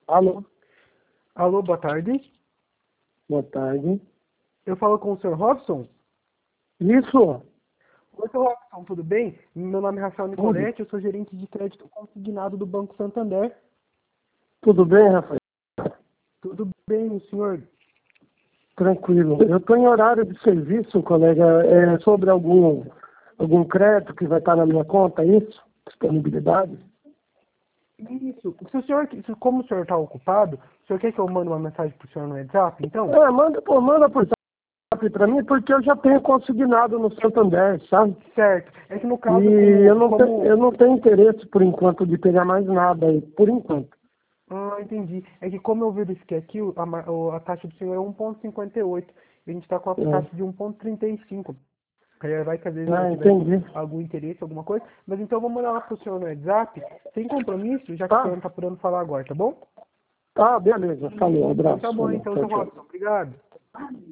Alô, Alô, boa tarde. boa tarde. Eu falo com o Sr. Robson. Isso, Oi, Sr. Robson, tudo bem? Meu nome é Rafael tudo. Nicoletti, eu sou gerente de crédito consignado do Banco Santander. Tudo bem, Rafael? Tudo bem, o senhor? Tranquilo. Eu estou em horário de serviço, colega. É sobre algum crédito que vai estar na minha conta, é isso? Disponibilidade? Isso. Como o senhor está ocupado, o senhor quer que eu mande uma mensagem para o senhor no WhatsApp, então? Manda por WhatsApp para mim, porque eu já tenho consignado no Santander, sabe? Certo. É que no E caso, eu não tenho interesse, por enquanto, de pegar mais nada aí, por enquanto. Ah, entendi. É que como eu verifiquei aqui, a taxa do senhor é 1,58 e a gente está com a É. taxa de 1,35. Vai que às vezes eu tivesse Entendi. algum interesse, alguma coisa. Mas então eu vou mandar lá pro senhor no WhatsApp, sem compromisso, já que o senhor Tá? não tá podendo falar agora, tá bom? Tá, beleza. Falou, Então tá abraço. bom, Falou, então, tchau, seu tchau. Robson. Obrigado.